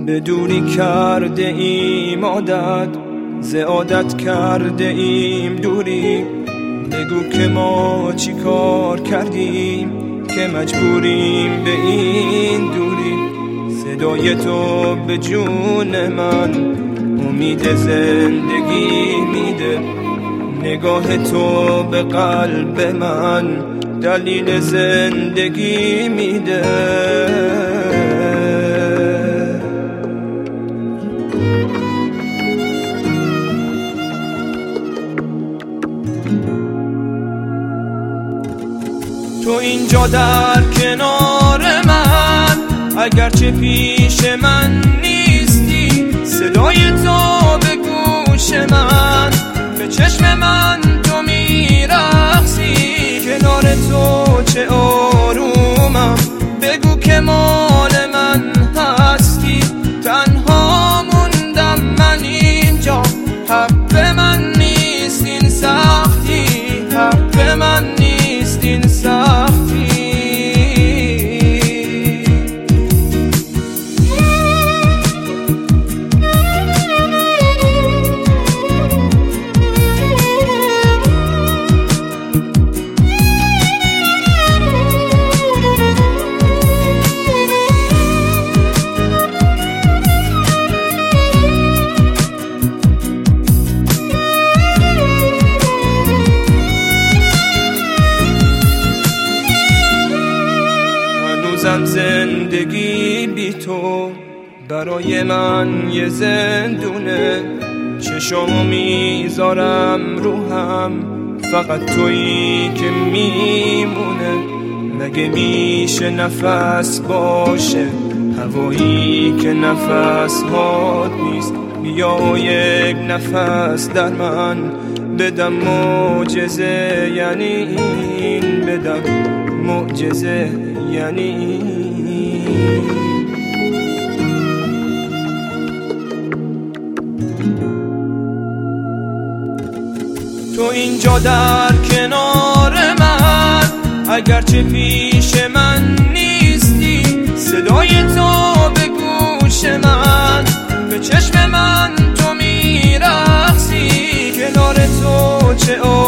به دوری کرده ایم عادت، ز عادت کرده ایم دوری. بگو که ما چی کار کردیم که مجبوریم به این دوری. صدای تو به جون من امید زندگی میده، نگاه تو به قلب من دلیل زندگی میده. تو اینجا در کنار من، اگرچه پیش من نیستی، صدای تو به گوش من، به چشم من تو میرقصی. کنار تو چه آرومم، بگو که مال من هستی. تنها موندم من اینجا، حق من نیست این سختی، حق من نیست این سختی. زندگی بی تو برای من یه زندونه، چشامو میذارم روهم، فقط تویی که میمونه. مگه میشه نفس باشه هوایی که نفس هات نیست؟ بیا یک نفس در من بدم، معجزه یعنی این، بدم معجزه یعنی این. تو اینجا در کنار من، اگرچه پیش من نیستی، صدای تو به گوش من، به چشم من تو میرقصی. کنار تو چه